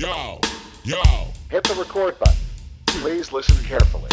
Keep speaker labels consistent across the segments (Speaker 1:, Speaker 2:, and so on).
Speaker 1: Yo, yo.
Speaker 2: Hit the record button. Please listen carefully.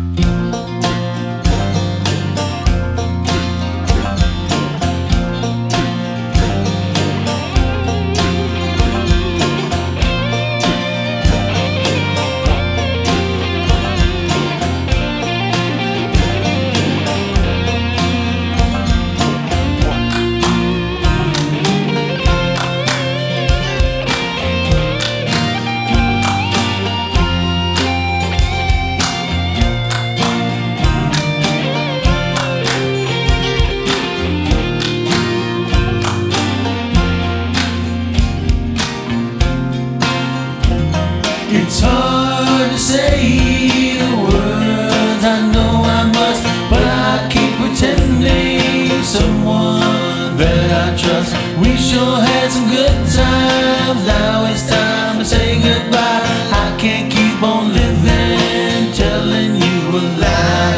Speaker 3: It's hard to say the words I know I must, but I keep pretending someone that I trust. We sure had some good times, now it's time to say goodbye. I can't keep on living, telling you a lie,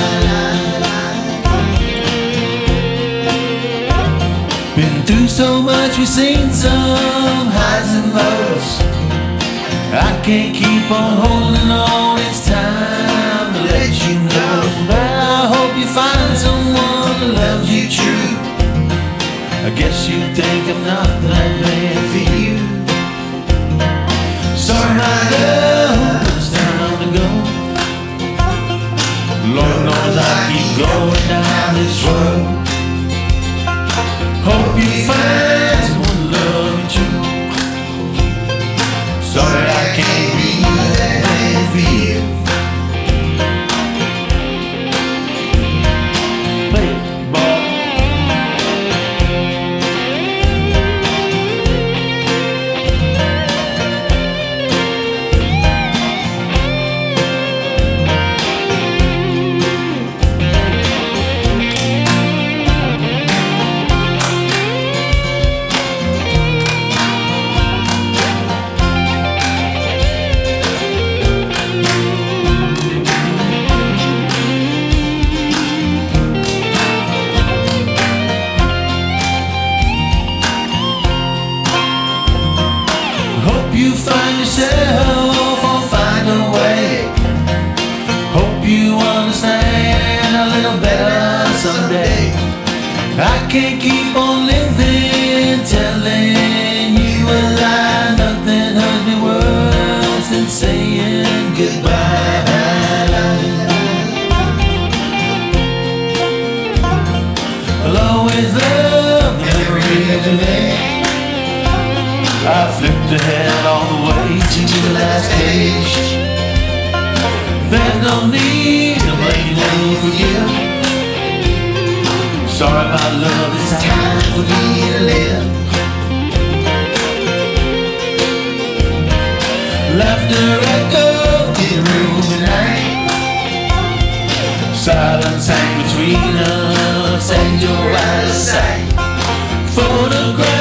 Speaker 3: Been through so much, we've seen some highs and lows. I can't keep on holding on, it's time to let you know. But I hope you find someone who loves you true. I guess you think I'm not that man for you. Sorry my love, it's time to go. Lord knows I keep going down this road. Hope you find someone who loves you true. Sorry I can't be that man for you. Play it, boy. Hope you find yourself or find a way. Hope you understand a little better someday. I can't keep on living, telling you a lie. Nothing hurts me worse than saying goodbye. I'll always love the memories of me. I flipped ahead all the way to the last stage. There's no need to blame or forgive. Sorry my love, it's time for me to live. Laughter echoed in the room at night. Silence hang between us and you're out of sight. Photograph